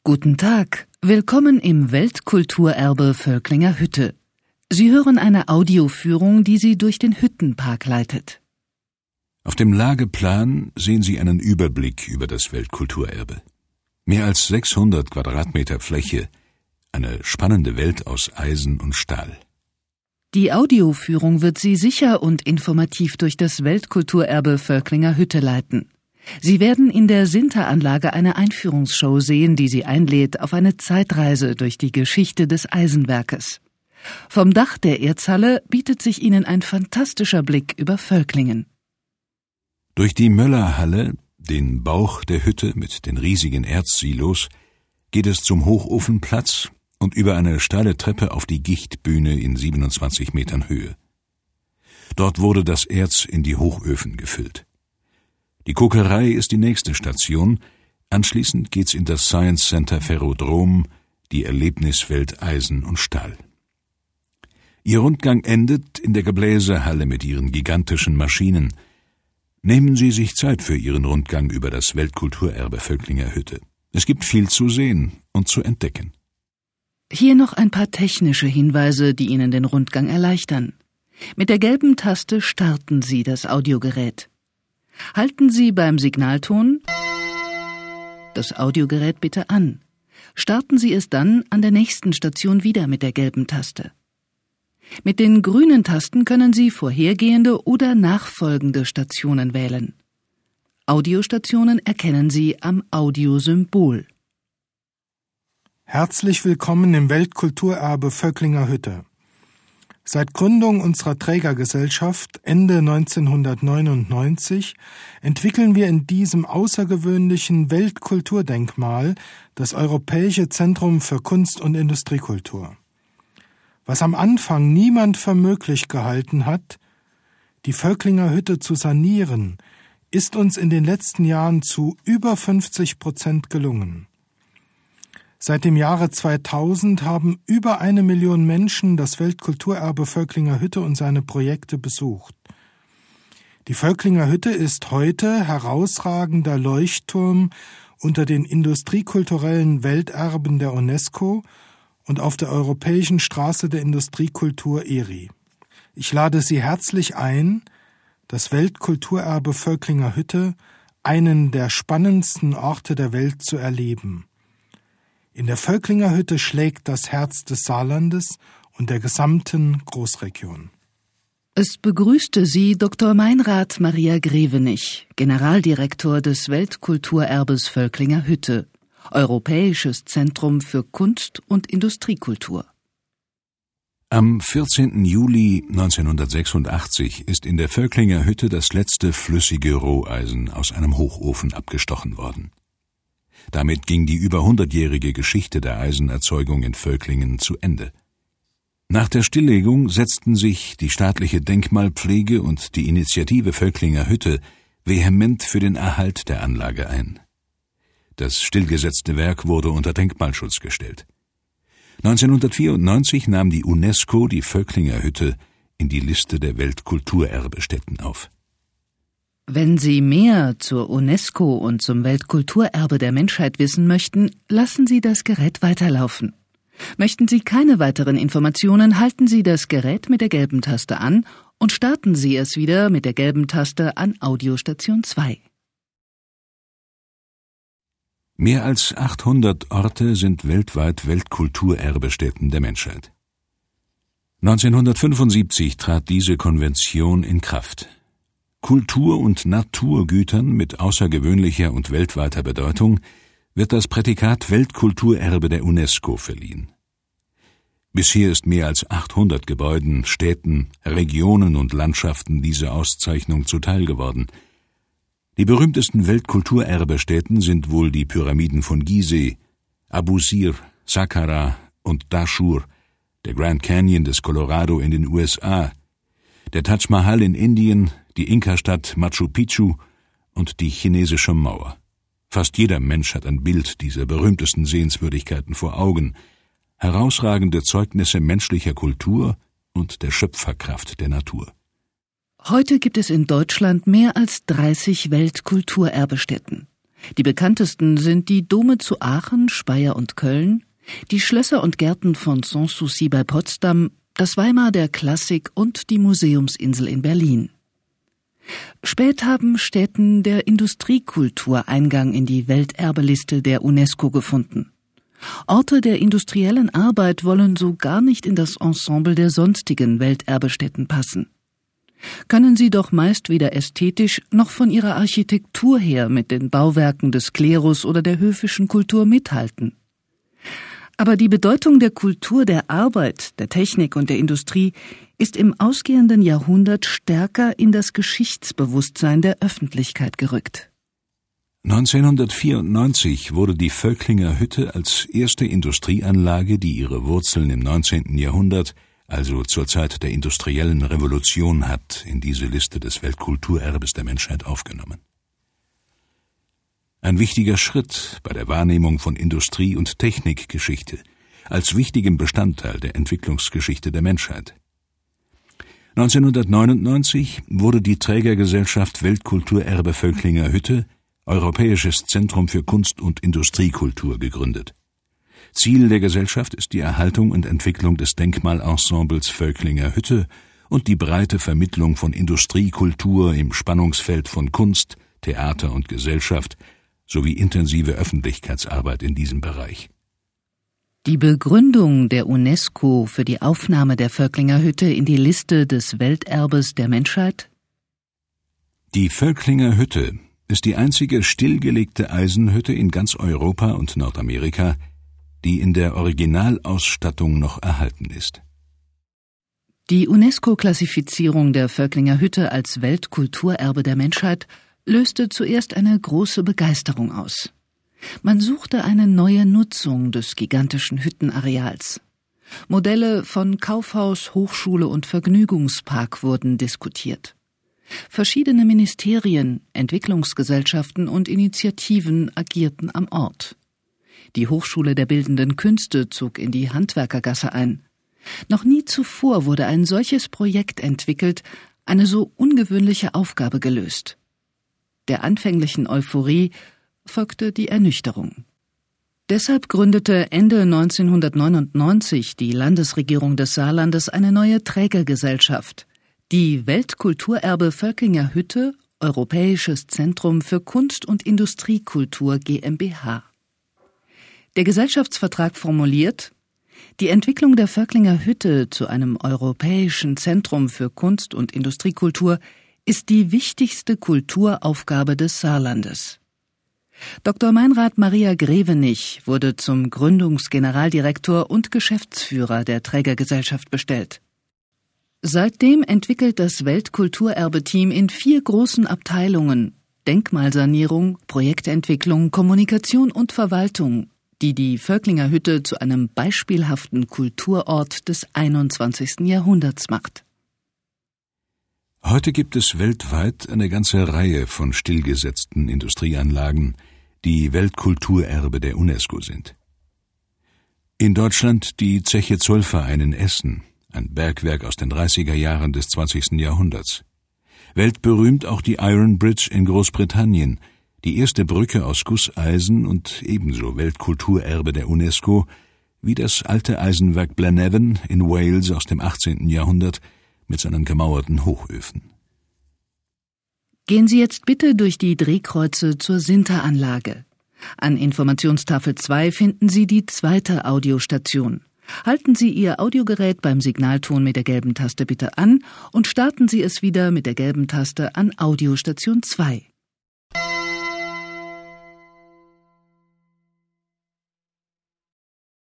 Guten Tag, willkommen im Weltkulturerbe Völklinger Hütte. Sie hören eine Audioführung, die Sie durch den Hüttenpark leitet. Auf dem Lageplan sehen Sie einen Überblick über das Weltkulturerbe. Mehr als 600 Quadratmeter Fläche, eine spannende Welt aus Eisen und Stahl. Die Audioführung wird Sie sicher und informativ durch das Weltkulturerbe Völklinger Hütte leiten. Sie werden in der Sinteranlage eine Einführungsshow sehen, die Sie einlädt auf eine Zeitreise durch die Geschichte des Eisenwerkes. Vom Dach der Erzhalle bietet sich Ihnen ein fantastischer Blick über Völklingen. Durch die Möllerhalle, den Bauch der Hütte mit den riesigen Erzsilos, geht es zum Hochofenplatz und über eine steile Treppe auf die Gichtbühne in 27 Metern Höhe. Dort wurde das Erz in die Hochöfen gefüllt. Die Kokerei ist die nächste Station, anschließend geht's in das Science Center Ferrodrom, die Erlebniswelt Eisen und Stahl. Ihr Rundgang endet in der Gebläsehalle mit ihren gigantischen Maschinen. Nehmen Sie sich Zeit für Ihren Rundgang über das Weltkulturerbe Völklinger Hütte. Es gibt viel zu sehen und zu entdecken. Hier noch ein paar technische Hinweise, die Ihnen den Rundgang erleichtern. Mit der gelben Taste starten Sie das Audiogerät. Halten Sie beim Signalton das Audiogerät bitte an. Starten Sie es dann an der nächsten Station wieder mit der gelben Taste. Mit den grünen Tasten können Sie vorhergehende oder nachfolgende Stationen wählen. Audiostationen erkennen Sie am Audiosymbol. Herzlich willkommen im Weltkulturerbe Völklinger Hütte. Seit Gründung unserer Trägergesellschaft Ende 1999 entwickeln wir in diesem außergewöhnlichen Weltkulturdenkmal das Europäische Zentrum für Kunst- und Industriekultur. Was am Anfang niemand für möglich gehalten hat, die Völklinger Hütte zu sanieren, ist uns in den letzten Jahren zu über 50% gelungen. Seit dem Jahre 2000 haben über 1 Million Menschen das Weltkulturerbe Völklinger Hütte und seine Projekte besucht. Die Völklinger Hütte ist heute herausragender Leuchtturm unter den industriekulturellen Welterben der UNESCO und auf der Europäischen Straße der Industriekultur ERI. Ich lade Sie herzlich ein, das Weltkulturerbe Völklinger Hütte, einen der spannendsten Orte der Welt, zu erleben. In der Völklinger Hütte schlägt das Herz des Saarlandes und der gesamten Großregion. Es begrüßte Sie Dr. Meinrad Maria Grevenich, Generaldirektor des Weltkulturerbes Völklinger Hütte, Europäisches Zentrum für Kunst- und Industriekultur. Am 14. Juli 1986 ist in der Völklinger Hütte das letzte flüssige Roheisen aus einem Hochofen abgestochen worden. Damit ging die über 100-jährige Geschichte der Eisenerzeugung in Völklingen zu Ende. Nach der Stilllegung setzten sich die staatliche Denkmalpflege und die Initiative Völklinger Hütte vehement für den Erhalt der Anlage ein. Das stillgesetzte Werk wurde unter Denkmalschutz gestellt. 1994 nahm die UNESCO die Völklinger Hütte in die Liste der Weltkulturerbestätten auf. Wenn Sie mehr zur UNESCO und zum Weltkulturerbe der Menschheit wissen möchten, lassen Sie das Gerät weiterlaufen. Möchten Sie keine weiteren Informationen, halten Sie das Gerät mit der gelben Taste an und starten Sie es wieder mit der gelben Taste an Audiostation 2. Mehr als 800 Orte sind weltweit Weltkulturerbestätten der Menschheit. 1975 trat diese Konvention in Kraft. Kultur- und Naturgütern mit außergewöhnlicher und weltweiter Bedeutung wird das Prädikat Weltkulturerbe der UNESCO verliehen. Bisher ist mehr als 800 Gebäuden, Städten, Regionen und Landschaften diese Auszeichnung zuteil geworden. Die berühmtesten Weltkulturerbestätten sind wohl die Pyramiden von Gizeh, Abusir, Saqqara und Dashur, der Grand Canyon des Colorado in den USA, der Taj Mahal in Indien, die Inka-Stadt Machu Picchu und die chinesische Mauer. Fast jeder Mensch hat ein Bild dieser berühmtesten Sehenswürdigkeiten vor Augen, herausragende Zeugnisse menschlicher Kultur und der Schöpferkraft der Natur. Heute gibt es in Deutschland mehr als 30 Weltkulturerbestätten. Die bekanntesten sind die Dome zu Aachen, Speyer und Köln, die Schlösser und Gärten von Sanssouci bei Potsdam, das Weimar der Klassik und die Museumsinsel in Berlin. Spät haben Stätten der Industriekultur Eingang in die Welterbeliste der UNESCO gefunden. Orte der industriellen Arbeit wollen so gar nicht in das Ensemble der sonstigen Welterbestätten passen. Können sie doch meist weder ästhetisch noch von ihrer Architektur her mit den Bauwerken des Klerus oder der höfischen Kultur mithalten. Aber die Bedeutung der Kultur der Arbeit, der Technik und der Industrie ist im ausgehenden Jahrhundert stärker in das Geschichtsbewusstsein der Öffentlichkeit gerückt. 1994 wurde die Völklinger Hütte als erste Industrieanlage, die ihre Wurzeln im 19. Jahrhundert, also zur Zeit der industriellen Revolution hat, in diese Liste des Weltkulturerbes der Menschheit aufgenommen. Ein wichtiger Schritt bei der Wahrnehmung von Industrie- und Technikgeschichte als wichtigem Bestandteil der Entwicklungsgeschichte der Menschheit. 1999 wurde die Trägergesellschaft Weltkulturerbe Völklinger Hütte, Europäisches Zentrum für Kunst- und Industriekultur, gegründet. Ziel der Gesellschaft ist die Erhaltung und Entwicklung des Denkmalensembles Völklinger Hütte und die breite Vermittlung von Industriekultur im Spannungsfeld von Kunst, Theater und Gesellschaft sowie intensive Öffentlichkeitsarbeit in diesem Bereich. Die Begründung der UNESCO für die Aufnahme der Völklinger Hütte in die Liste des Welterbes der Menschheit? Die Völklinger Hütte ist die einzige stillgelegte Eisenhütte in ganz Europa und Nordamerika, die in der Originalausstattung noch erhalten ist. Die UNESCO-Klassifizierung der Völklinger Hütte als Weltkulturerbe der Menschheit löste zuerst eine große Begeisterung aus. Man suchte eine neue Nutzung des gigantischen Hüttenareals. Modelle von Kaufhaus, Hochschule und Vergnügungspark wurden diskutiert. Verschiedene Ministerien, Entwicklungsgesellschaften und Initiativen agierten am Ort. Die Hochschule der Bildenden Künste zog in die Handwerkergasse ein. Noch nie zuvor wurde ein solches Projekt entwickelt, eine so ungewöhnliche Aufgabe gelöst. Der anfänglichen Euphorie folgte die Ernüchterung. Deshalb gründete Ende 1999 die Landesregierung des Saarlandes eine neue Trägergesellschaft, die Weltkulturerbe Völklinger Hütte, Europäisches Zentrum für Kunst- und Industriekultur GmbH. Der Gesellschaftsvertrag formuliert: Die Entwicklung der Völklinger Hütte zu einem europäischen Zentrum für Kunst- und Industriekultur ist die wichtigste Kulturaufgabe des Saarlandes. Dr. Meinrad Maria Grevenich wurde zum Gründungsgeneraldirektor und Geschäftsführer der Trägergesellschaft bestellt. Seitdem entwickelt das Weltkulturerbe-Team in 4 großen Abteilungen Denkmalsanierung, Projektentwicklung, Kommunikation und Verwaltung, die Völklinger Hütte zu einem beispielhaften Kulturort des 21. Jahrhunderts macht. Heute gibt es weltweit eine ganze Reihe von stillgesetzten Industrieanlagen, die Weltkulturerbe der UNESCO sind. In Deutschland die Zeche Zollverein in Essen, ein Bergwerk aus den 30er Jahren des 20. Jahrhunderts. Weltberühmt auch die Iron Bridge in Großbritannien, die erste Brücke aus Gusseisen und ebenso Weltkulturerbe der UNESCO, wie das alte Eisenwerk Blenheven in Wales aus dem 18. Jahrhundert mit seinen gemauerten Hochöfen. Gehen Sie jetzt bitte durch die Drehkreuze zur Sinteranlage. An Informationstafel 2 finden Sie die 2. Audiostation. Halten Sie Ihr Audiogerät beim Signalton mit der gelben Taste bitte an und starten Sie es wieder mit der gelben Taste an Audiostation 2.